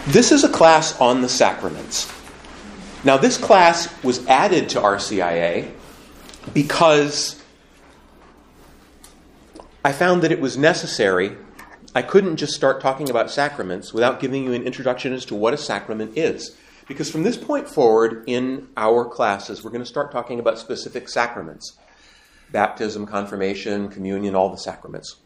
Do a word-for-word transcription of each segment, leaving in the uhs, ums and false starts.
This is a class on the sacraments. Now, this class was added to R C I A because I found that it was necessary. I couldn't just start talking about sacraments without giving you an introduction as to what a sacrament is. Because from this point forward in our classes, we're going to start talking about specific sacraments. Baptism, confirmation, communion, all the sacraments.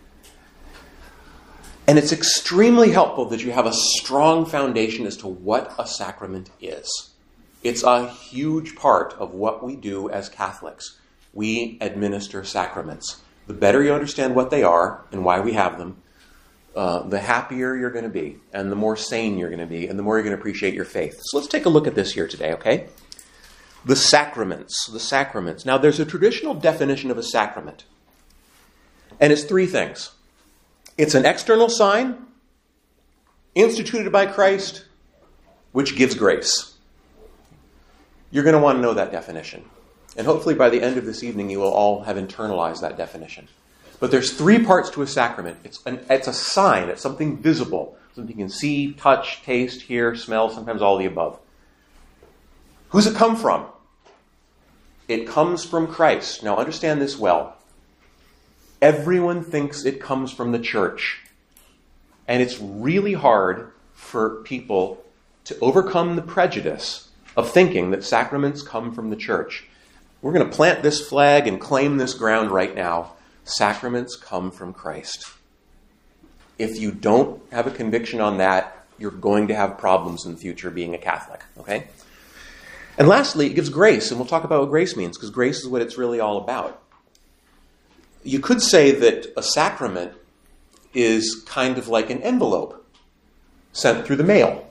And it's extremely helpful that you have a strong foundation as to what a sacrament is. It's a huge part of what we do as Catholics. We administer sacraments. The better you understand what they are and why we have them, uh, the happier you're going to be, and the more sane you're going to be, and the more you're going to appreciate your faith. So let's take a look at this here today, okay? The sacraments. The sacraments. Now, there's a traditional definition of a sacrament. And it's three things. It's an external sign instituted by Christ, which gives grace. You're going to want to know that definition. And hopefully by the end of this evening, you will all have internalized that definition. But there's three parts to a sacrament. It's, an, it's a sign. It's something visible. Something you can see, touch, taste, hear, smell, sometimes all the above. Who's it come from? It comes from Christ. Now understand this well. Everyone thinks it comes from the church. And it's really hard for people to overcome the prejudice of thinking that sacraments come from the church. We're going to plant this flag and claim this ground right now. Sacraments come from Christ. If you don't have a conviction on that, you're going to have problems in the future being a Catholic. Okay? And lastly, it gives grace. And we'll talk about what grace means, because grace is what it's really all about. You could say that a sacrament is kind of like an envelope sent through the mail.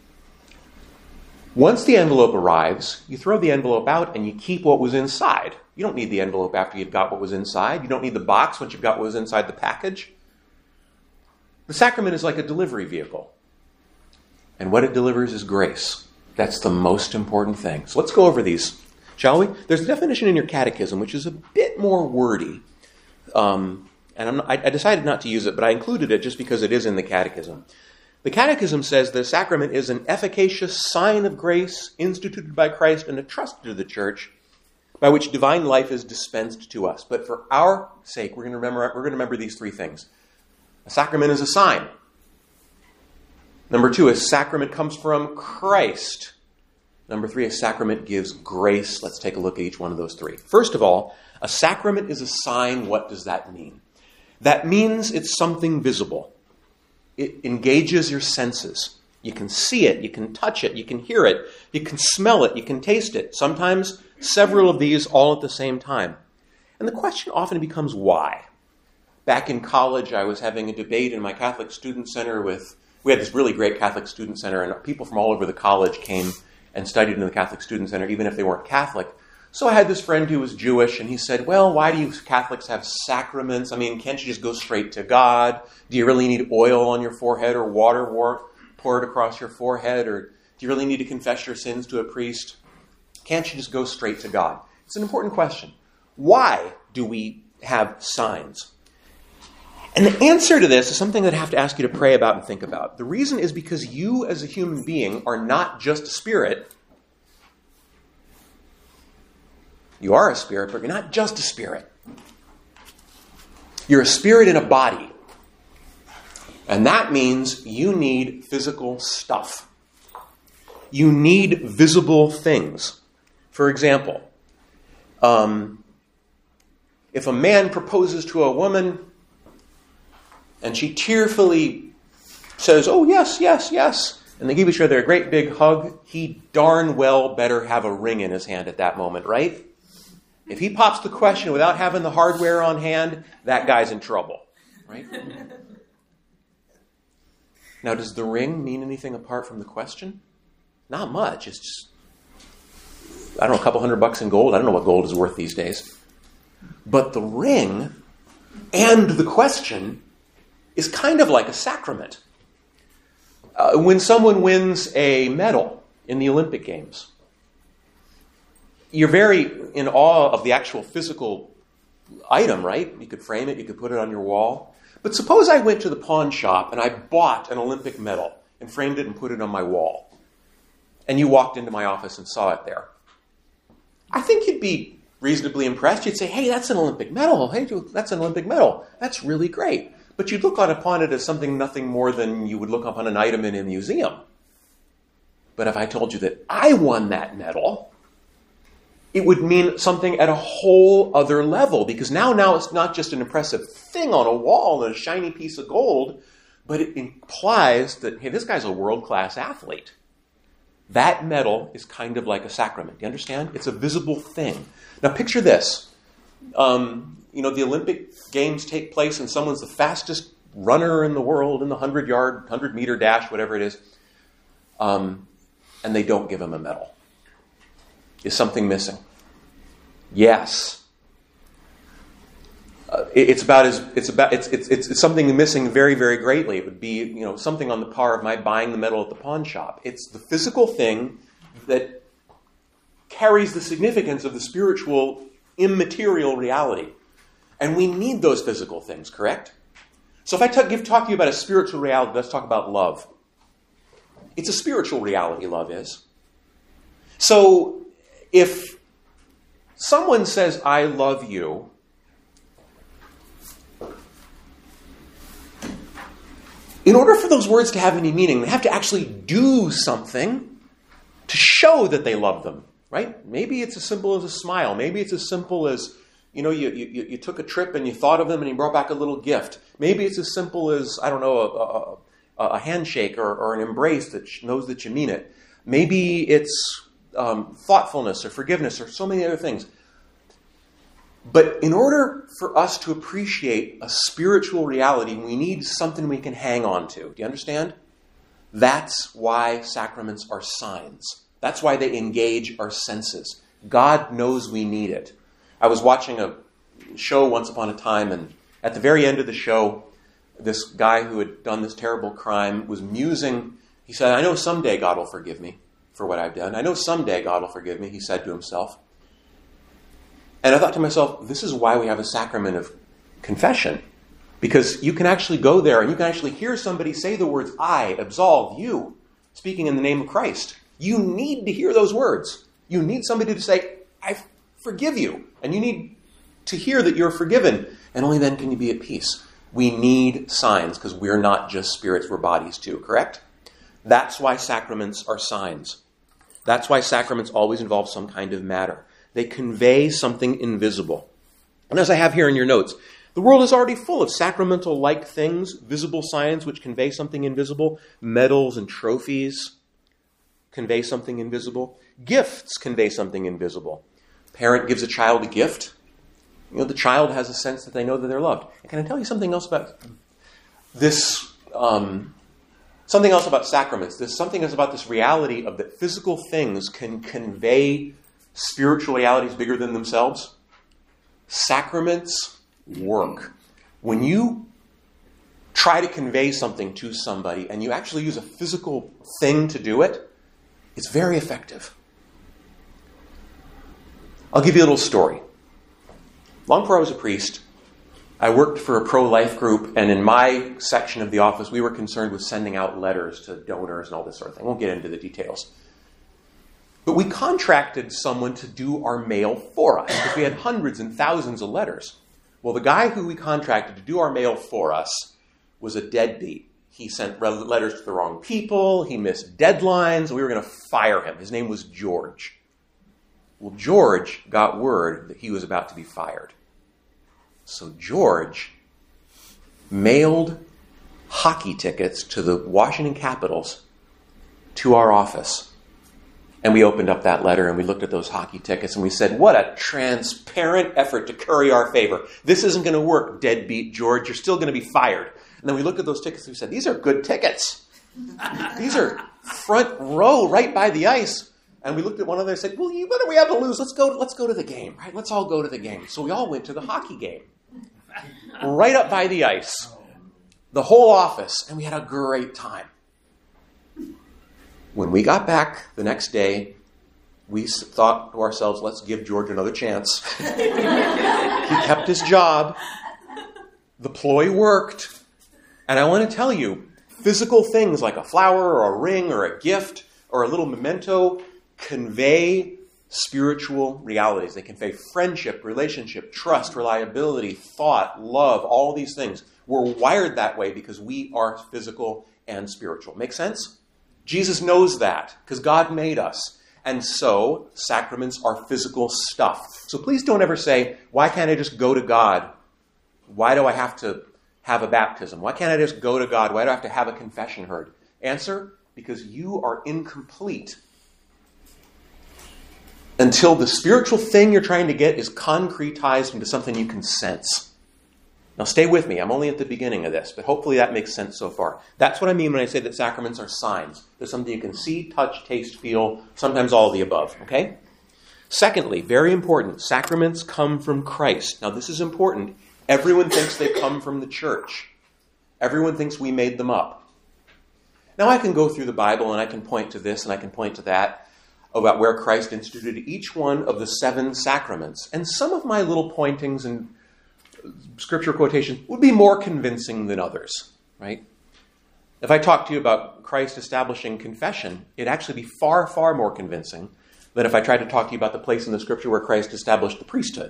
Once the envelope arrives, you throw the envelope out and you keep what was inside. You don't need the envelope after you've got what was inside. You don't need the box once you've got what was inside the package. The sacrament is like a delivery vehicle. And what it delivers is grace. That's the most important thing. So let's go over these, shall we? There's a definition in your catechism which is a bit more wordy. Um, and I'm not, I, I decided not to use it, but I included it just because it is in the catechism. The catechism says the sacrament is an efficacious sign of grace instituted by Christ and entrusted to the church, by which divine life is dispensed to us. But for our sake, we're going to remember, we're going to remember these three things. A sacrament is a sign. Number two, a sacrament comes from Christ. Number three, a sacrament gives grace. Let's take a look at each one of those three. First of all, a sacrament is a sign. What does that mean? That means it's something visible. It engages your senses. You can see it, you can touch it, you can hear it, you can smell it, you can taste it. Sometimes several of these all at the same time. And the question often becomes why? Back in college, I was having a debate in my Catholic Student Center with, we had this really great Catholic Student Center, and people from all over the college came and studied in the Catholic Student Center, even if they weren't Catholic. So I had this friend who was Jewish, and he said, well, why do you Catholics have sacraments? I mean, can't you just go straight to God? Do you really need oil on your forehead or water poured across your forehead? Or do you really need to confess your sins to a priest? Can't you just go straight to God? It's an important question. Why do we have signs? And the answer to this is something that I have to ask you to pray about and think about. The reason is because you as a human being are not just a spirit. You are a spirit, but you're not just a spirit. You're a spirit in a body. And that means you need physical stuff. You need visible things. For example, um, if a man proposes to a woman and she tearfully says, oh, yes, yes, yes, and they give each other a great big hug, he darn well better have a ring in his hand at that moment, right? If he pops the question without having the hardware on hand, that guy's in trouble, right? Now, does the ring mean anything apart from the question? Not much. It's just, I don't know, a couple hundred bucks in gold. I don't know what gold is worth these days. But the ring and the question is kind of like a sacrament. Uh, when someone wins a medal in the Olympic Games, you're very in awe of the actual physical item, right? You could frame it, you could put it on your wall. But suppose I went to the pawn shop and I bought an Olympic medal. and framed it and put it on my wall, and you walked into my office and saw it there, I think you'd be reasonably impressed. You'd say, hey, that's an Olympic medal. Hey, that's an Olympic medal. That's really great. But you'd look upon it as something nothing more than you would look upon an item in a museum. But if I told you that I won that medal, it would mean something at a whole other level, because now, now it's not just an impressive thing on a wall and a shiny piece of gold, but it implies that, hey, this guy's a world-class athlete. That medal is kind of like a sacrament. Do you understand? It's a visible thing. Now picture this. Um, you know, the Olympic Games take place and someone's the fastest runner in the world in the hundred-yard, hundred-meter dash, whatever it is, um, and they don't give him a medal. Is something missing? Yes. Uh, it, it's about as it's about it's, it's it's it's something missing very very greatly. It would be you know something on the par of my buying the medal at the pawn shop. It's the physical thing that carries the significance of the spiritual immaterial reality, and we need those physical things. Correct? So if I talk, give talk to you about a spiritual reality, let's talk about love. It's a spiritual reality. Love is. So if someone says, I love you, in order for those words to have any meaning, they have to actually do something to show that they love them, right? Maybe it's as simple as a smile. Maybe it's as simple as, you know, you, you, you took a trip and you thought of them and you brought back a little gift. Maybe it's as simple as, I don't know, a, a, a handshake or, or an embrace that knows that you mean it. Maybe it's Um, thoughtfulness or forgiveness or so many other things. But in order for us to appreciate a spiritual reality, we need something we can hang on to. Do you understand? That's why sacraments are signs. That's why they engage our senses. God knows we need it. I was watching a show once upon a time, and at the very end of the show, this guy who had done this terrible crime was musing. He said, I know someday God will forgive me for what I've done. I know someday God will forgive me, he said to himself. And I thought to myself, this is why we have a sacrament of confession. Because you can actually go there and you can actually hear somebody say the words, I absolve you, speaking in the name of Christ. You need to hear those words. You need somebody to say, I forgive you. And you need to hear that you're forgiven. And only then can you be at peace. We need signs because we're not just spirits, we're bodies too, correct? That's why sacraments are signs. That's why sacraments always involve some kind of matter. They convey something invisible. And as I have here in your notes, the world is already full of sacramental-like things, visible signs which convey something invisible. Medals and trophies convey something invisible. Gifts convey something invisible. Parent gives a child a gift. You know, the child has a sense that they know that they're loved. And can I tell you something else about this? Um, Something else about sacraments. There's something else about this reality of that physical things can convey spiritual realities bigger than themselves. Sacraments work. When you try to convey something to somebody and you actually use a physical thing to do it, it's very effective. I'll give you a little story. Long before I was a priest, I worked for a pro-life group, and in my section of the office, we were concerned with sending out letters to donors and all this sort of thing. I won't get into the details. But we contracted someone to do our mail for us, because we had hundreds and thousands of letters. Well, the guy who we contracted to do our mail for us was a deadbeat. He sent letters to the wrong people, he missed deadlines, we were going to fire him. His name was George. Well, George got word that he was about to be fired. So George mailed hockey tickets to the Washington Capitals to our office. And we opened up that letter and we looked at those hockey tickets and we said, what a transparent effort to curry our favor. This isn't going to work, deadbeat George. You're still going to be fired. And then we looked at those tickets and we said, these are good tickets. These are front row right by the ice. And we looked at one another and said, well, you better we have to lose. Let's go, let's go to the game, right? Let's all go to the game. So we all went to the hockey game. Right up by the ice. The whole office. And we had a great time. When we got back the next day, we thought to ourselves, let's give George another chance. He kept his job. The ploy worked. And I want to tell you, Physical things like a flower or a ring or a gift or a little memento convey spiritual realities. They convey friendship, relationship, trust, reliability, thought, love, all these things. We're wired that way because we are physical and spiritual. Make sense? Jesus knows that because God made us. And so sacraments are physical stuff. So please don't ever say, why can't I just go to God? Why do I have to have a baptism? Why can't I just go to God? Why do I have to have a confession heard? Answer, because you are incomplete until the spiritual thing you're trying to get is concretized into something you can sense. Now stay with me. I'm only at the beginning of this, but hopefully that makes sense so far. That's what I mean when I say that sacraments are signs. They're something you can see, touch, taste, feel, sometimes all of the above, okay? Secondly, very important, sacraments come from Christ. Now this is important. Everyone thinks they come from the church. Everyone thinks we made them up. Now I can go through the Bible and I can point to this and I can point to that about where Christ instituted each one of the seven sacraments. And some of my little pointings and scripture quotations would be more convincing than others, right? If I talk to you about Christ establishing confession, it'd actually be far, far more convincing than if I tried to talk to you about the place in the scripture where Christ established the priesthood.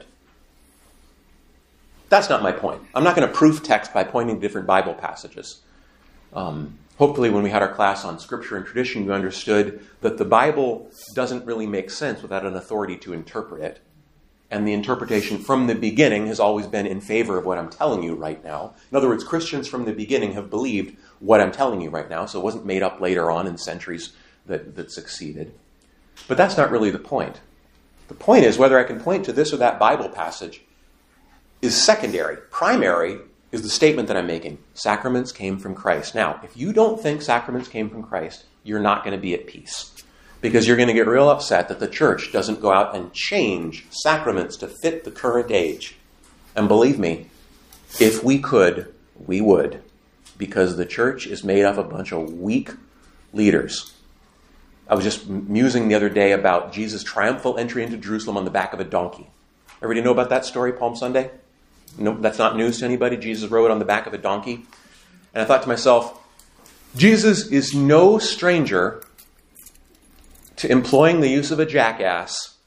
That's not my point. I'm not going to proof text by pointing to different Bible passages. Um, hopefully when we had our class on scripture and tradition, you understood that the Bible doesn't really make sense without an authority to interpret it. And the interpretation from the beginning has always been in favor of what I'm telling you right now. In other words, Christians from the beginning have believed what I'm telling you right now, so it wasn't made up later on in centuries that, that succeeded. But that's not really the point. The point is whether I can point to this or that Bible passage is secondary. Primary is the statement that I'm making. Sacraments came from Christ. Now, if you don't think sacraments came from Christ, you're not going to be at peace. Because you're going to get real upset that the church doesn't go out and change sacraments to fit the current age. And believe me, if we could, we would. Because the church is made up of a bunch of weak leaders. I was just musing the other day about Jesus' triumphal entry into Jerusalem on the back of a donkey. Everybody know about that story, Palm Sunday? No, that's not news to anybody. Jesus rode on the back of a donkey. And I thought to myself, Jesus is no stranger to employing the use of a jackass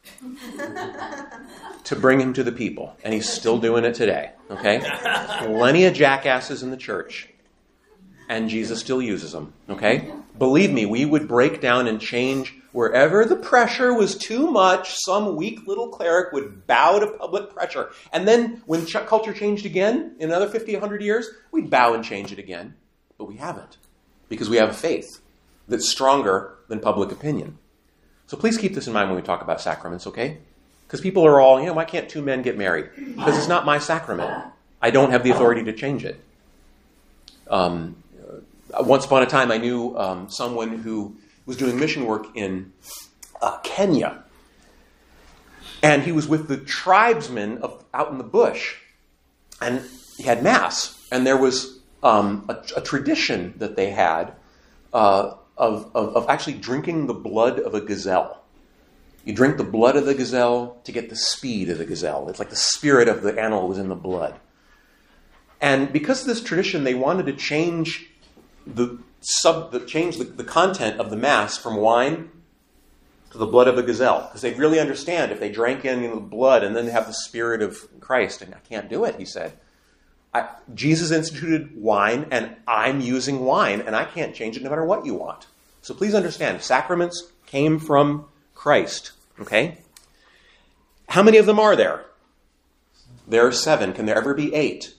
to bring him to the people. And he's still doing it today, okay? Plenty of jackasses in the church. And Jesus still uses them, okay? Believe me, we would break down and change wherever the pressure was too much. Some weak little cleric would bow to public pressure. And then when ch- culture changed again, in another fifty, one hundred years, we'd bow and change it again. But we haven't, because we have a faith that's stronger than public opinion. So please keep this in mind when we talk about sacraments, okay? Because people are all, you know, why can't two men get married? Because it's not my sacrament. I don't have the authority to change it. Um, once upon a time, I knew um, someone who was doing mission work in uh, Kenya. And he was with the tribesmen of, out in the bush. And he had Mass. And there was um, a, a tradition that they had uh, Of, of, of actually drinking the blood of a gazelle. You drink the blood of the gazelle to get the speed of the gazelle. It's like the spirit of the animal was in the blood. And because of this tradition, they wanted to change the sub, the, change the, the content of the Mass from wine to the blood of the gazelle. Because they'd really understand if they drank in you know, the blood and then have the spirit of Christ. And I can't do it, he said. I, Jesus instituted wine, and I'm using wine, and I can't change it no matter what you want. So please understand, sacraments came from Christ, okay? How many of them are there? There are seven. Can there ever be eight?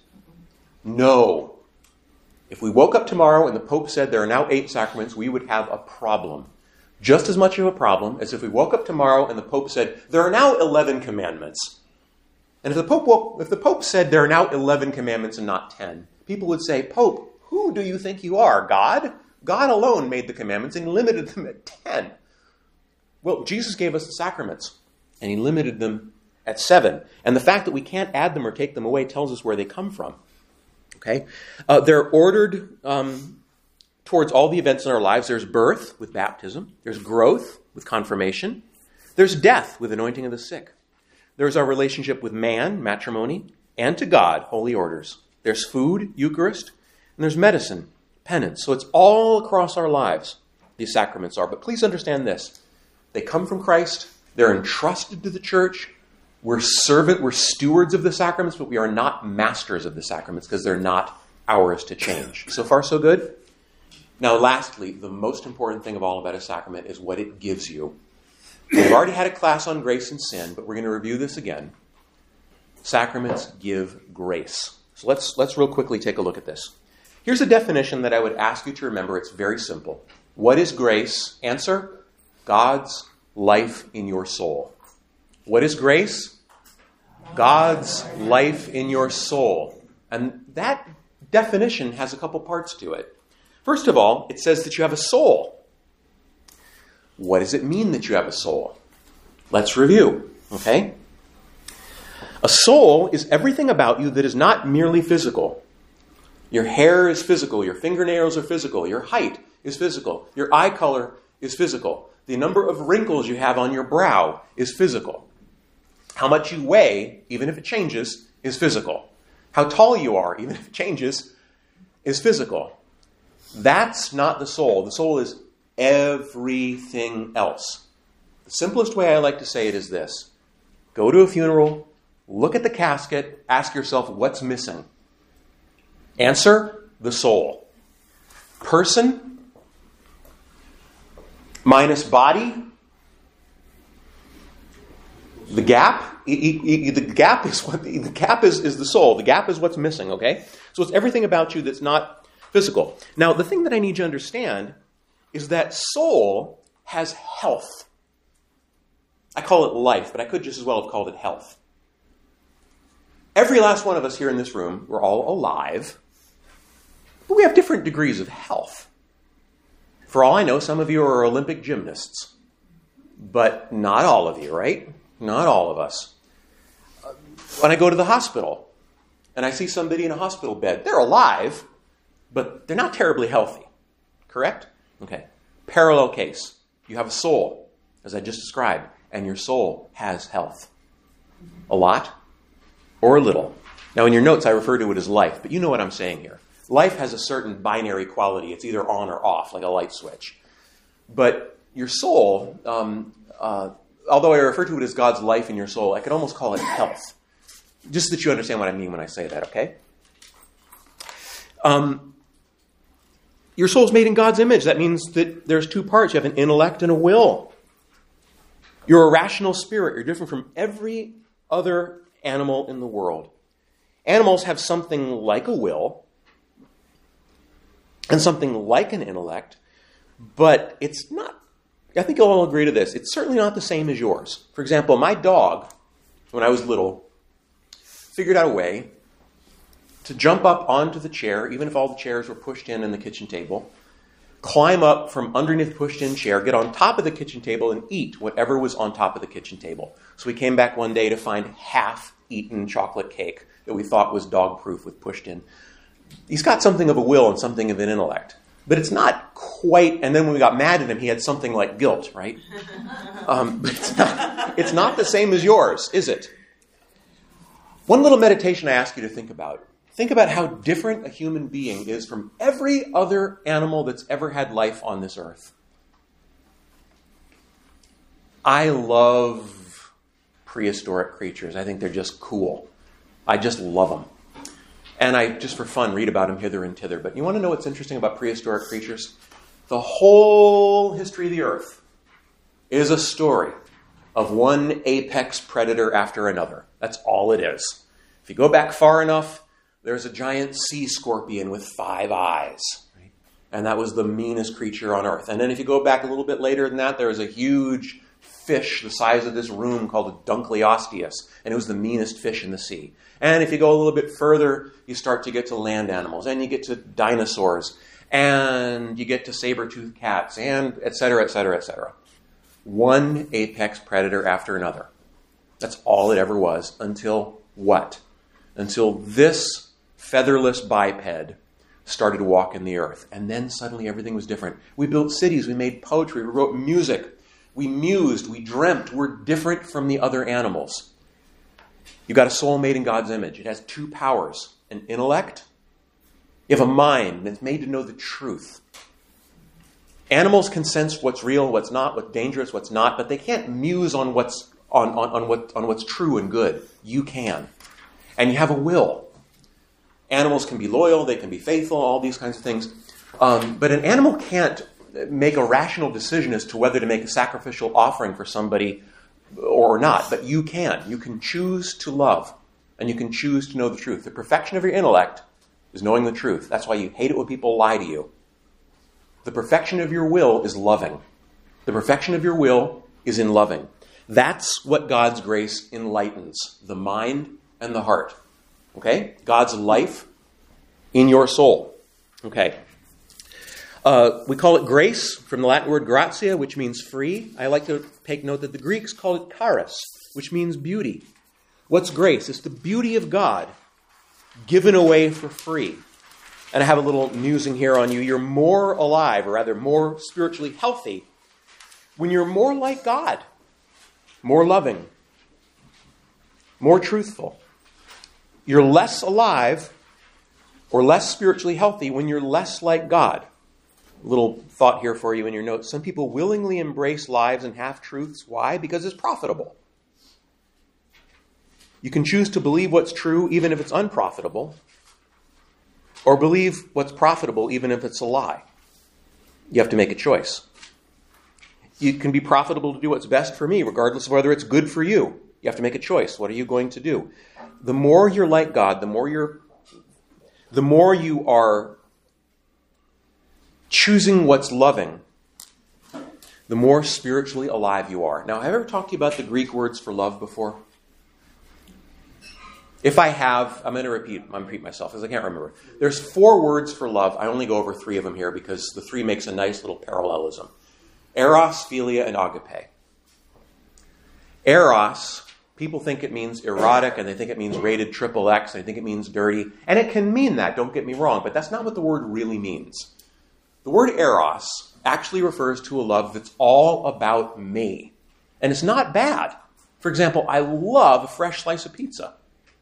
No. If we woke up tomorrow and the Pope said there are now eight sacraments, we would have a problem. Just as much of a problem as if we woke up tomorrow and the Pope said there are now eleven commandments. And if the Pope woke, if the Pope said there are now eleven commandments and not ten, people would say, Pope, who do you think you are? God? God alone made the commandments and limited them at ten. Well, Jesus gave us the sacraments, and he limited them at seven. And the fact that we can't add them or take them away tells us where they come from. Okay, uh, they're ordered um, towards all the events in our lives. There's birth with baptism. There's growth with confirmation. There's death with anointing of the sick. There's our relationship with man, matrimony, and to God, holy orders. There's food, Eucharist, and there's medicine, penance. So it's all across our lives, these sacraments are. But please understand this. They come from Christ. They're entrusted to the church. We're servant, we're stewards of the sacraments, but we are not masters of the sacraments because they're not ours to change. So far, so good? Now, lastly, the most important thing of all about a sacrament is what it gives you. We've already had a class on grace and sin, but we're going to review this again. Sacraments give grace. So let's, let's real quickly take a look at this. Here's a definition that I would ask you to remember. It's very simple. What is grace? Answer, God's life in your soul. What is grace? God's life in your soul. And that definition has a couple parts to it. First of all, it says that you have a soul. What does it mean that you have a soul? Let's review, okay? A soul is everything about you that is not merely physical. Your hair is physical. Your fingernails are physical. Your height is physical. Your eye color is physical. The number of wrinkles you have on your brow is physical. How much you weigh, even if it changes, is physical. How tall you are, even if it changes, is physical. That's not the soul. The soul is everything else. The simplest way I like to say it is this. Go to a funeral, look at the casket, ask yourself what's missing. Answer, the soul. Person minus body. The gap, the gap is what the gap is, is the soul. The gap is what's missing, okay? So it's everything about you that's not physical. Now, the thing that I need you to understand is that soul has health. I call it life, but I could just as well have called it health. Every last one of us here in this room, we're all alive, but we have different degrees of health. For all I know, some of you are Olympic gymnasts, but not all of you, right? Not all of us. When I go to the hospital and I see somebody in a hospital bed, they're alive, but they're not terribly healthy. Correct? Okay. Parallel case. You have a soul, as I just described, and your soul has health. A lot or a little. Now, in your notes, I refer to it as life, but you know what I'm saying here. Life has a certain binary quality. It's either on or off, like a light switch. But your soul, um, uh, although I refer to it as God's life in your soul, I could almost call it health. Just that you understand what I mean when I say that, okay? Um, your soul's made in God's image. That means that there's two parts. You have an intellect and a will. You're a rational spirit. You're different from every other animal in the world. Animals have something like a will and something like an intellect, but it's not, I think you'll all agree to this, it's certainly not the same as yours. For example, my dog, when I was little, figured out a way to jump up onto the chair, even if all the chairs were pushed in in the kitchen table, climb up from underneath the pushed-in chair, get on top of the kitchen table, and eat whatever was on top of the kitchen table. So we came back one day to find half-eaten chocolate cake that we thought was dog-proof with pushed in. He's got something of a will and something of an intellect. But it's not quite, and then when we got mad at him, he had something like guilt, right? Um, but it's not, it's not the same as yours, is it? One little meditation I ask you to think about. Think about how different a human being is from every other animal that's ever had life on this earth. I love prehistoric creatures. I think they're just cool. I just love them. And I, just for fun, read about them hither and thither. But you want to know what's interesting about prehistoric creatures? The whole history of the earth is a story of one apex predator after another. That's all it is. If you go back far enough, there's a giant sea scorpion with five eyes. Right? And that was the meanest creature on earth. And then if you go back a little bit later than that, there was a huge fish the size of this room called a Dunkleosteus. And it was the meanest fish in the sea. And if you go a little bit further, you start to get to land animals. And you get to dinosaurs. And you get to saber-toothed cats. And et cetera, et cetera, et cetera. One apex predator after another. That's all it ever was. Until what? Until this featherless biped started walking the earth. And then suddenly everything was different. We built cities. We made poetry. We wrote music. We mused. We dreamt. We're different from the other animals. You've got a soul made in God's image. It has two powers. An intellect You have a mind that's made to know the truth. Animals can sense what's real, what's not, what's dangerous, what's not, but they can't muse on what's on, on, on what on what's true and good. You can. And you have a will. Animals can be loyal, they can be faithful, all these kinds of things. Um, but an animal can't make a rational decision as to whether to make a sacrificial offering for somebody or not. But you can. You can choose to love, and you can choose to know the truth. The perfection of your intellect is knowing the truth. That's why you hate it when people lie to you. The perfection of your will is loving. The perfection of your will is in loving. That's what God's grace enlightens, the mind and the heart. Okay? God's life in your soul. Okay. Uh, we call it grace from the Latin word gratia, which means free. I like to take note that the Greeks call it charis, which means beauty. What's grace? It's the beauty of God given away for free. And I have a little musing here on you. You're more alive, or rather more spiritually healthy, when you're more like God, more loving, more truthful. You're less alive or less spiritually healthy when you're less like God. A little thought here for you in your notes. Some people willingly embrace lies and half-truths. Why? Because it's profitable. You can choose to believe what's true even if it's unprofitable, or believe what's profitable even if it's a lie. You have to make a choice. You can be profitable to do what's best for me, regardless of whether it's good for you. You have to make a choice. What are you going to do? The more you're like God, the more you're, the more you are choosing what's loving, the more spiritually alive you are. Now, have I ever talked to you about the Greek words for love before? If I have, I'm going to repeat, I'm repeat myself because I can't remember. There's four words for love. I only go over three of them here because the three makes a nice little parallelism. Eros, philia, and agape. Eros, people think it means erotic, and they think it means rated triple X, and they think it means dirty. And it can mean that, don't get me wrong, but that's not what the word really means. The word eros actually refers to a love that's all about me. And it's not bad. For example, I love a fresh slice of pizza.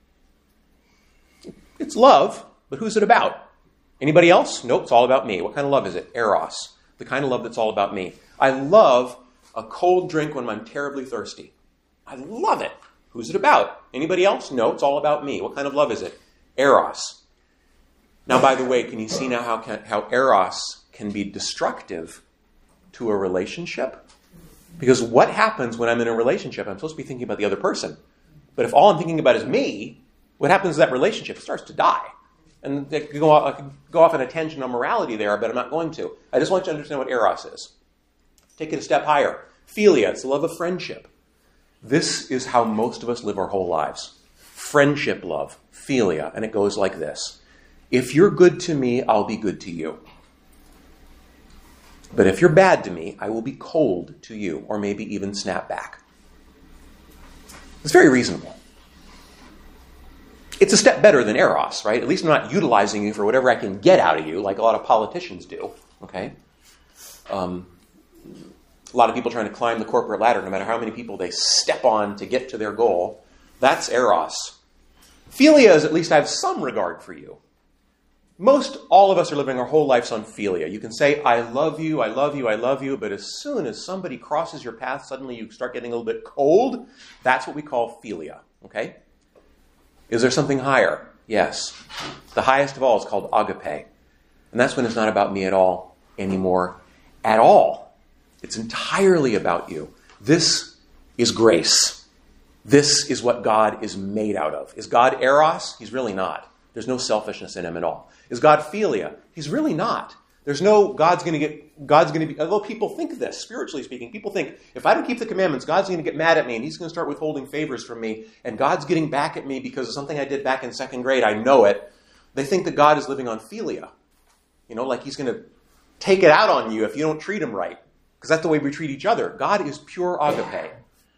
It's love, but who's it about? Anybody else? Nope, it's all about me. What kind of love is it? Eros. The kind of love that's all about me. I love a cold drink when I'm terribly thirsty. I love it. Who's it about? Anybody else? No, it's all about me. What kind of love is it? Eros. Now, by the way, can you see now how, can, how Eros can be destructive to a relationship? Because what happens when I'm in a relationship? I'm supposed to be thinking about the other person. But if all I'm thinking about is me, what happens to that relationship? It starts to die. And I could, go off, I could go off on a tangent on morality there, but I'm not going to. I just want you to understand what eros is. Take it a step higher. Philia, it's the love of friendship. This is how most of us live our whole lives. Friendship love, philia, and it goes like this. If you're good to me, I'll be good to you. But if you're bad to me, I will be cold to you, or maybe even snap back. It's very reasonable. It's a step better than eros, right? At least I'm not utilizing you for whatever I can get out of you, like a lot of politicians do, okay? Um, a lot of people trying to climb the corporate ladder, no matter how many people they step on to get to their goal. That's eros. Philia is at least I have some regard for you. Most, all of us are living our whole lives on philia. You can say, I love you, I love you, I love you, but as soon as somebody crosses your path, suddenly you start getting a little bit cold. That's what we call philia, okay? Is there something higher? Yes. The highest of all is called agape. And that's when it's not about me at all anymore. At all. It's entirely about you. This is grace. This is what God is made out of. Is God eros? He's really not. There's no selfishness in him at all. Is God philia? He's really not. There's no God's going to get, God's going to be, although people think this, spiritually speaking, people think, if I don't keep the commandments, God's going to get mad at me and he's going to start withholding favors from me and God's getting back at me because of something I did back in second grade. I know it. They think that God is living on philia. You know, like he's going to take it out on you if you don't treat him right. Because that's the way we treat each other. God is pure agape.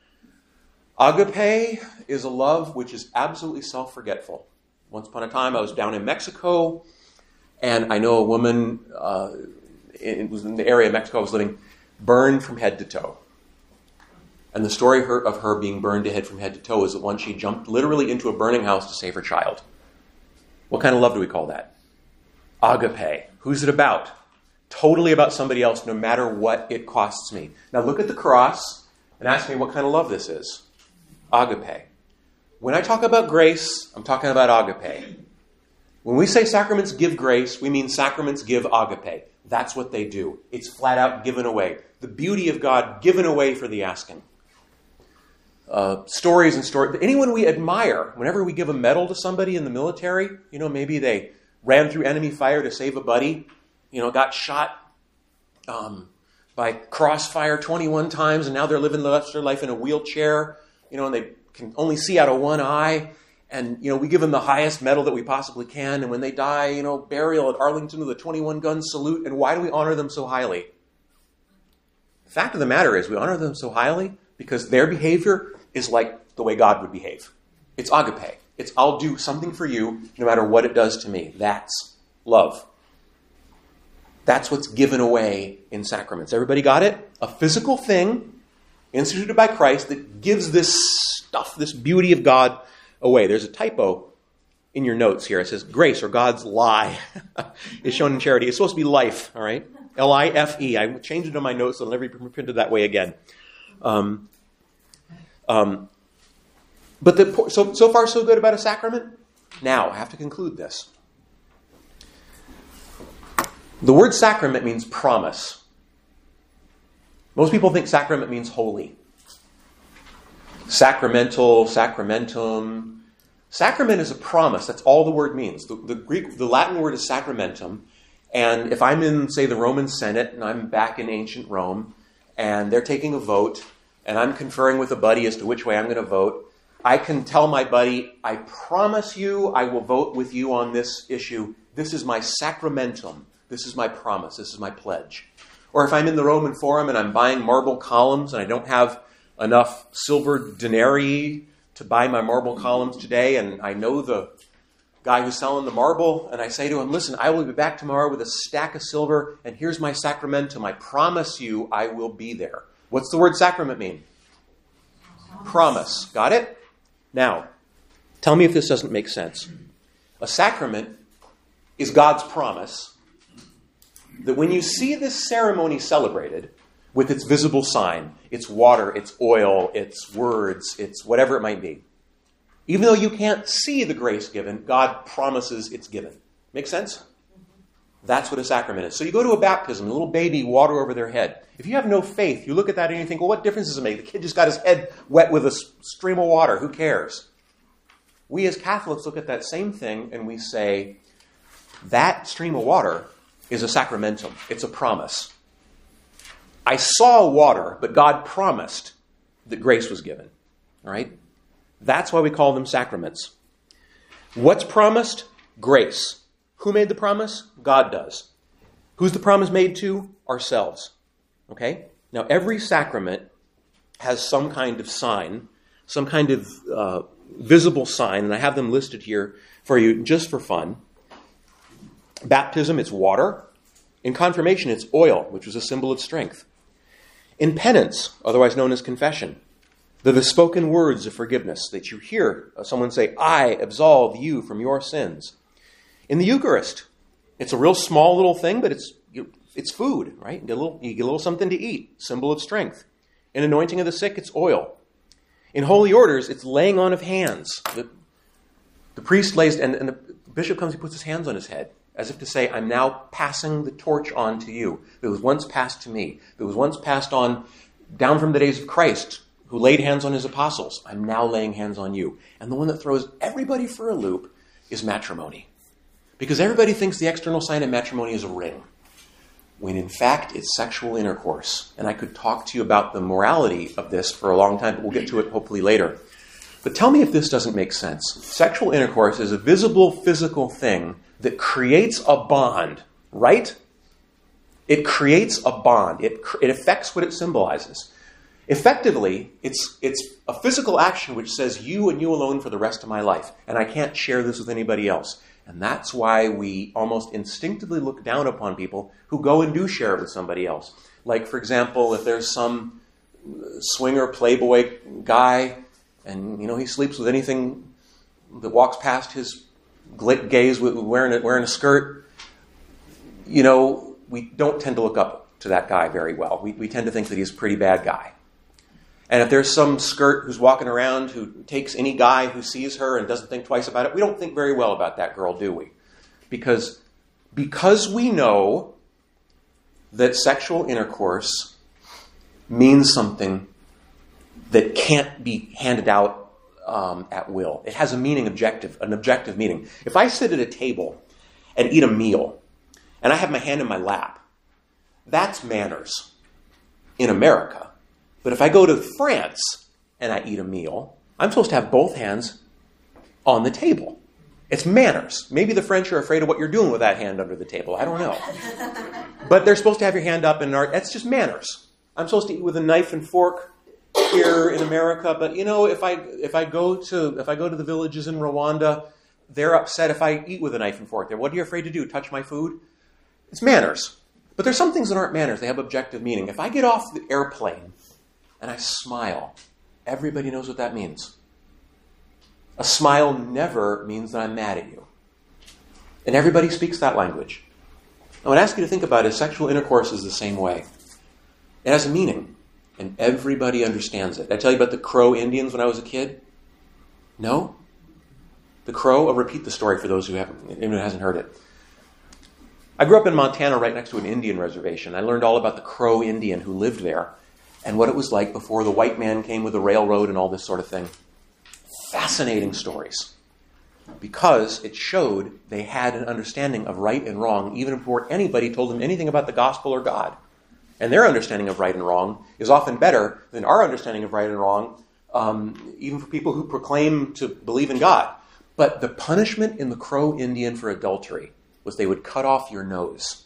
Agape is a love which is absolutely self-forgetful. Once upon a time, I was down in Mexico, and I know a woman, uh, it was in the area of Mexico I was living, burned from head to toe. And the story of her being burned to head from head to toe is that once she jumped literally into a burning house to save her child. What kind of love do we call that? Agape. Who's it about? Totally about somebody else, no matter what it costs me. Now look at the cross and ask me what kind of love this is. Agape. When I talk about grace, I'm talking about agape. When we say sacraments give grace, we mean sacraments give agape. That's what they do. It's flat out given away. The beauty of God given away for the asking. Uh, stories and stories. Anyone we admire, whenever we give a medal to somebody in the military, you know, maybe they ran through enemy fire to save a buddy, you know, got shot um, by crossfire twenty-one times, and now they're living the rest of their life in a wheelchair, you know, and they can only see out of one eye. And, you know, we give them the highest medal that we possibly can. And when they die, you know, burial at Arlington with a twenty-one gun salute. And why do we honor them so highly? The fact of the matter is we honor them so highly because their behavior is like the way God would behave. It's agape. It's I'll do something for you no matter what it does to me. That's love. That's what's given away in sacraments. Everybody got it? A physical thing instituted by Christ that gives this stuff, this beauty of God away. There's a typo in your notes here. It says grace or God's lie is shown in charity. It's supposed to be life, all right? L I F E. I changed it on my notes so it'll never be printed that way again. Um, um, but the, so, so far so good about a sacrament? Now, I have to conclude this. The word sacrament means promise. Most people think sacrament means holy. Sacramental, sacramentum. Sacrament is a promise. That's all the word means. The, the Greek, the Latin word is sacramentum. And if I'm in, say, the Roman Senate, and I'm back in ancient Rome, and they're taking a vote, and I'm conferring with a buddy as to which way I'm going to vote, I can tell my buddy, I promise you I will vote with you on this issue. This is my sacramentum. This is my promise. This is my pledge. Or if I'm in the Roman Forum and I'm buying marble columns and I don't have enough silver denarii to buy my marble columns today, and I know the guy who's selling the marble, and I say to him, listen, I will be back tomorrow with a stack of silver, and here's my sacramentum. I promise you I will be there. What's the word sacrament mean? Promise. Got it? Now, tell me if this doesn't make sense. A sacrament is God's promise that when you see this ceremony celebrated with its visible sign, its water, its oil, its words, its whatever it might be, even though you can't see the grace given, God promises it's given. Make sense? That's what a sacrament is. So you go to a baptism, a little baby, water over their head. If you have no faith, you look at that and you think, well, what difference does it make? The kid just got his head wet with a stream of water. Who cares? We as Catholics look at that same thing and we say, that stream of water is a sacramentum. It's a promise. I saw water, but God promised that grace was given. All right? That's why we call them sacraments. What's promised? Grace. Who made the promise? God does. Who's the promise made to? Ourselves. Okay? Now, every sacrament has some kind of sign, some kind of uh, visible sign, and I have them listed here for you just for fun. Baptism, it's water. In confirmation, it's oil, which was a symbol of strength. In penance, otherwise known as confession, they're the spoken words of forgiveness that you hear someone say, I absolve you from your sins. In the Eucharist, it's a real small little thing, but it's it's food, right? You get a little, you get a little something to eat, symbol of strength. In anointing of the sick, it's oil. In holy orders, it's laying on of hands. The, the priest lays, and, and the bishop comes, he puts his hands on his head, as if to say, I'm now passing the torch on to you. It was once passed to me. It was once passed on down from the days of Christ, who laid hands on his apostles. I'm now laying hands on you. And the one that throws everybody for a loop is matrimony. Because everybody thinks the external sign of matrimony is a ring, when in fact it's sexual intercourse. And I could talk to you about the morality of this for a long time, but we'll get to it hopefully later. But tell me if this doesn't make sense. Sexual intercourse is a visible physical thing that creates a bond, right? It creates a bond. It, it affects what it symbolizes. Effectively, it's, it's a physical action which says you and you alone for the rest of my life, and I can't share this with anybody else. And that's why we almost instinctively look down upon people who go and do share it with somebody else. Like, for example, if there's some swinger playboy guy and, you know, he sleeps with anything that walks past his gaze with wearing a, wearing a skirt, you know, we don't tend to look up to that guy very well. We, we tend to think that he's a pretty bad guy. And if there's some skirt who's walking around who takes any guy who sees her and doesn't think twice about it, we don't think very well about that girl, do we? Because, because we know that sexual intercourse means something that can't be handed out um, at will. It has a meaning objective, an objective meaning. If I sit at a table and eat a meal, and I have my hand in my lap, that's manners in America. But if I go to France and I eat a meal, I'm supposed to have both hands on the table. It's manners. Maybe the French are afraid of what you're doing with that hand under the table. I don't know. But they're supposed to have your hand up, and that's just manners. I'm supposed to eat with a knife and fork here in America, but you know, if I if I go to if I go to the villages in Rwanda, they're upset if I eat with a knife and fork there. What are you afraid to do? Touch my food? It's manners. But there's some things that aren't manners. They have objective meaning. If I get off the airplane and I smile, everybody knows what that means. A smile never means that I'm mad at you. And everybody speaks that language. I would ask you to think about it. Sexual intercourse is the same way. It has a meaning, and everybody understands it. Did I tell you about the Crow Indians when I was a kid? No? The Crow? I'll repeat the story for those who haven't, anyone who hasn't heard it. I grew up in Montana right next to an Indian reservation. I learned all about the Crow Indian who lived there and what it was like before the white man came with the railroad and all this sort of thing. Fascinating stories. Because it showed they had an understanding of right and wrong even before anybody told them anything about the gospel or God. And their understanding of right and wrong is often better than our understanding of right and wrong, um, even for people who proclaim to believe in God. But the punishment in the Crow Indian for adultery was they would cut off your nose.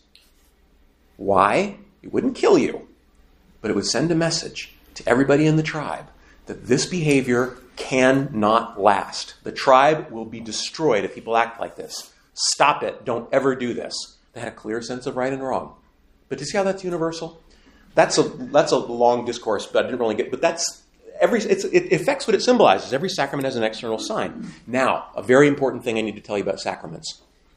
Why? It wouldn't kill you, but it would send a message to everybody in the tribe that this behavior cannot last. The tribe will be destroyed if people act like this. Stop it. Don't ever do this. They had a clear sense of right and wrong. But do you see how that's universal? That's a that's a long discourse, but I didn't really get. But that's every. It's, it affects what it symbolizes. Every sacrament has an external sign. Now, a very important thing I need to tell you about sacraments.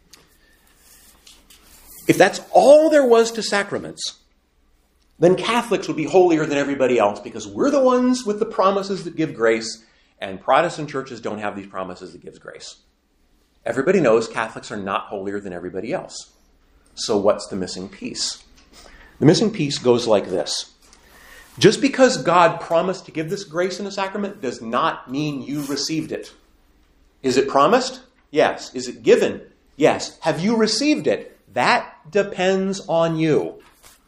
If that's all there was to sacraments, then Catholics would be holier than everybody else because we're the ones with the promises that give grace, and Protestant churches don't have these promises that gives grace. Everybody knows Catholics are not holier than everybody else. So what's the missing piece? The missing piece goes like this. Just because God promised to give this grace in a sacrament does not mean you received it. Is it promised? Yes. Is it given? Yes. Have you received it? That depends on you.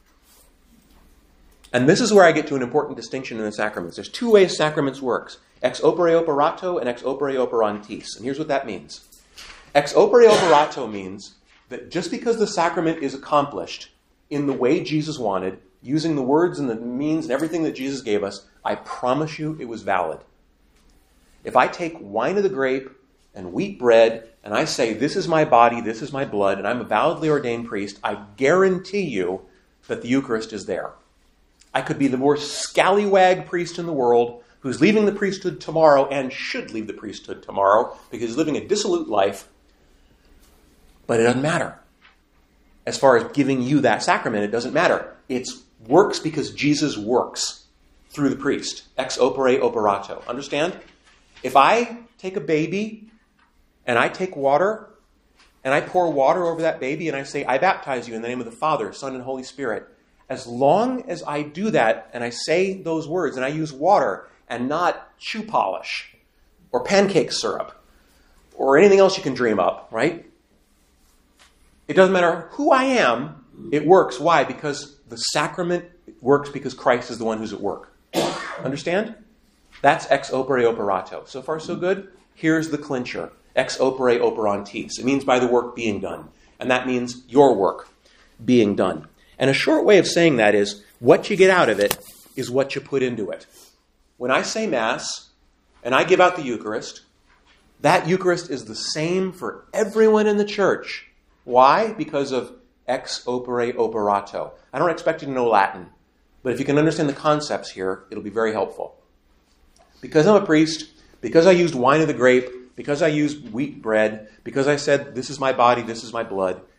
And this is where I get to an important distinction in the sacraments. There's two ways sacraments works. Ex opere operato and ex opere operantis. And here's what that means. Ex opere operato means that just because the sacrament is accomplished in the way Jesus wanted, using the words and the means and everything that Jesus gave us, I promise you it was valid. If I take wine of the grape and wheat bread and I say, this is my body, this is my blood, and I'm a validly ordained priest, I guarantee you that the Eucharist is there. I could be the most scallywag priest in the world who's leaving the priesthood tomorrow and should leave the priesthood tomorrow because he's living a dissolute life, but it doesn't matter. As far as giving you that sacrament, it doesn't matter. It works because Jesus works through the priest. Ex opere operato. Understand? If I take a baby and I take water and I pour water over that baby and I say, I baptize you in the name of the Father, Son, and Holy Spirit, as long as I do that and I say those words and I use water and not shoe polish or pancake syrup or anything else you can dream up, right? It doesn't matter who I am, it works. Why? Because the sacrament works because Christ is the one who's at work. Understand? That's ex opere operato. So far, so good? Here's the clincher. Ex opere operantis. It means by the work being done. And that means your work being done. And a short way of saying that is, what you get out of it is what you put into it. When I say Mass, and I give out the Eucharist, that Eucharist is the same for everyone in the church. Why? Because of ex opere operato. I don't expect you to know Latin, but if you can understand the concepts here, it'll be very helpful. Because I'm a priest, because I used wine of the grape, because I used wheat bread, because I said, this is my body, this is my blood,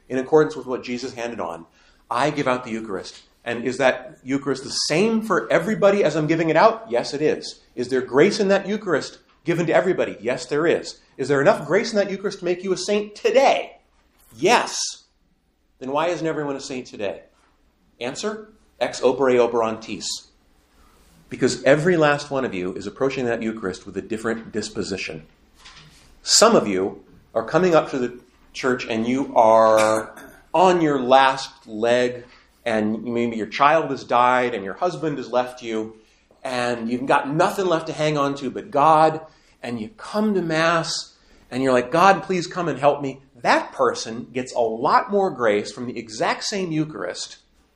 in accordance with what Jesus handed on, I give out the Eucharist. And is that Eucharist the same for everybody as I'm giving it out? Yes, it is. Is there grace in that Eucharist given to everybody? Yes, there is. Is there enough grace in that Eucharist to make you a saint today? Yes. Then why isn't everyone a saint today? Answer, ex opere operantis. Because every last one of you is approaching that Eucharist with a different disposition. Some of you are coming up to the church and you are on your last leg, and maybe your child has died and your husband has left you, and you've got nothing left to hang on to but God, and you come to Mass and you're like, God, please come and help me. That person gets a lot more grace from the exact same Eucharist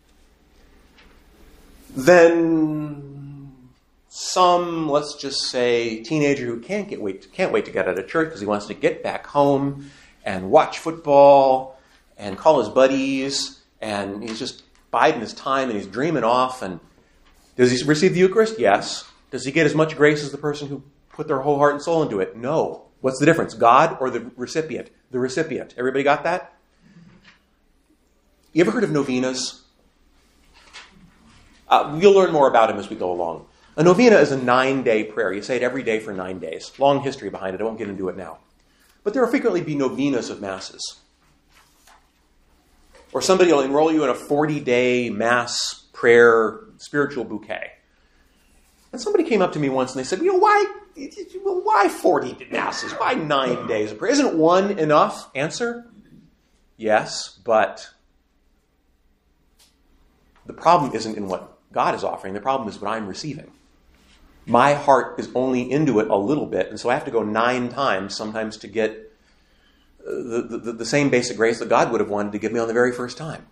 than some, let's just say, teenager who can't get wait can't wait to get out of church because he wants to get back home and watch football and call his buddies, and he's just biding his time and he's dreaming off. And does he receive the Eucharist? Yes. Does he get as much grace as the person who put their whole heart and soul into it? No. What's the difference? God or the recipient? The recipient. Everybody got that? You ever heard of novenas? Uh, you'll learn more about them as we go along. A novena is a nine-day prayer. You say it every day for nine days. Long history behind it. I won't get into it now. But there will frequently be novenas of Masses. Or somebody will enroll you in a forty-day Mass prayer spiritual bouquet. And somebody came up to me once and they said, you know, why, why forty Masses? Why nine days of prayer? Isn't one enough? Answer, yes, but the problem isn't in what God is offering. The problem is what I'm receiving. My heart is only into it a little bit, and so I have to go nine times sometimes to get the, the, the same basic grace that God would have wanted to give me on the very first time.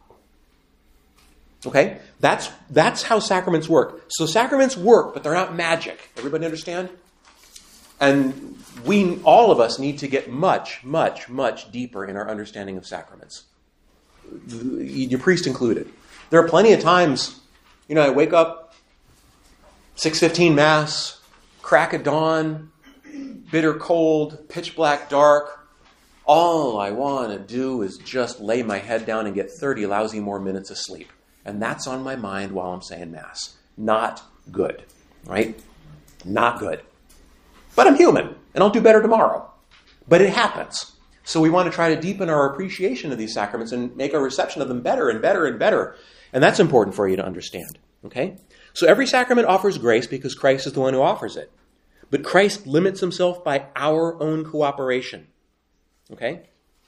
Okay? That's, that's how sacraments work. So sacraments work, but they're not magic. Everybody understand? And we, all of us, need to get much, much, much deeper in our understanding of sacraments. Your priest included. There are plenty of times, you know, I wake up, six fifteen Mass, crack of dawn, bitter cold, pitch black dark. All I want to do is just lay my head down and get thirty lousy more minutes of sleep. And that's on my mind while I'm saying Mass. Not good, right? Not good. But I'm human, and I'll do better tomorrow. But it happens. So we want to try to deepen our appreciation of these sacraments and make our reception of them better and better and better. And that's important for you to understand, okay? So every sacrament offers grace because Christ is the one who offers it. But Christ limits himself by our own cooperation, okay?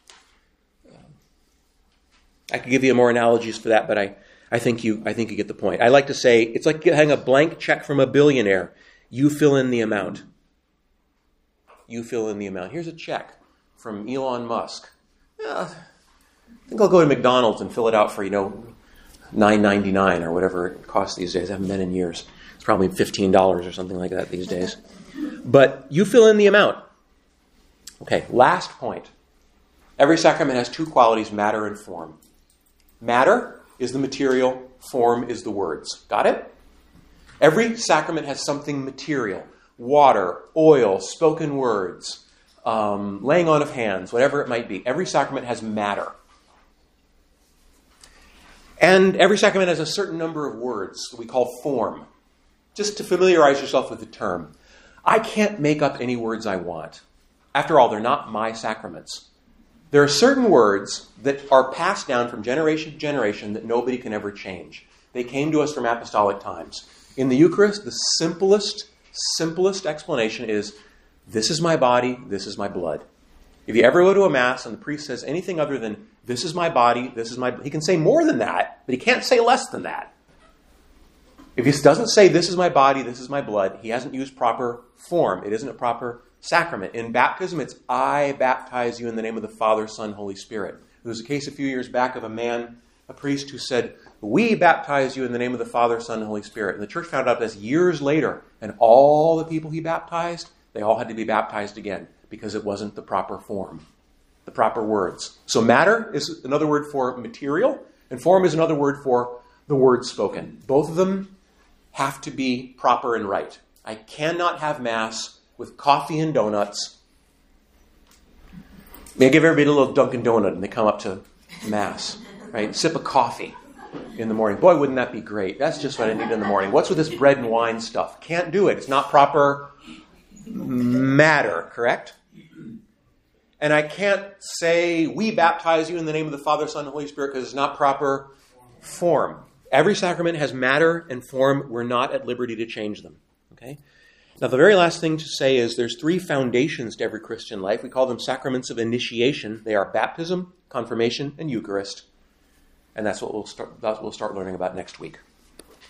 I could give you more analogies for that, but I, I think you I think you get the point. I like to say it's like getting a blank check from a billionaire. You fill in the amount. You fill in the amount. Here's a check from Elon Musk. Uh, I think I'll go to McDonald's and fill it out for, you know, nine ninety-nine or whatever it costs these days. I haven't been in years. It's probably fifteen dollars or something like that these days. But you fill in the amount. Okay, last point. Every sacrament has two qualities, matter and form. Matter is the material, form is the words. Got it? Every sacrament has something material. Water, oil, spoken words, um, laying on of hands, whatever it might be. Every sacrament has matter. And every sacrament has a certain number of words that we call form. Just to familiarize yourself with the term. I can't make up any words I want. After all, they're not my sacraments. There are certain words that are passed down from generation to generation that nobody can ever change. They came to us from apostolic times. In the Eucharist, the simplest, simplest explanation is, this is my body, this is my blood. If you ever go to a Mass and the priest says anything other than, this is my body, this is my... He can say more than that, but he can't say less than that. If he doesn't say, this is my body, this is my blood, he hasn't used proper form. It isn't a proper sacrament. In baptism, it's, I baptize you in the name of the Father, Son, Holy Spirit. There was a case a few years back of a man, a priest, who said, we baptize you in the name of the Father, Son, and Holy Spirit. And the church found out this years later, and all the people he baptized, they all had to be baptized again, because it wasn't the proper form, the proper words. So matter is another word for material, and form is another word for the words spoken. Both of them have to be proper and right. I cannot have Mass with coffee and donuts. May I give everybody a little Dunkin' Donut, and they come up to Mass, right? Sip of coffee in the morning. Boy, wouldn't that be great? That's just what I need in the morning. What's with this bread and wine stuff? Can't do it. It's not proper matter, correct? And I can't say, we baptize you in the name of the Father, Son, and Holy Spirit, because it's not proper form. Every sacrament has matter and form. We're not at liberty to change them. Okay? Now, the very last thing to say is there's three foundations to every Christian life. We call them sacraments of initiation. They are baptism, confirmation, and Eucharist. And that's what we'll start, that's what we'll start learning about next week.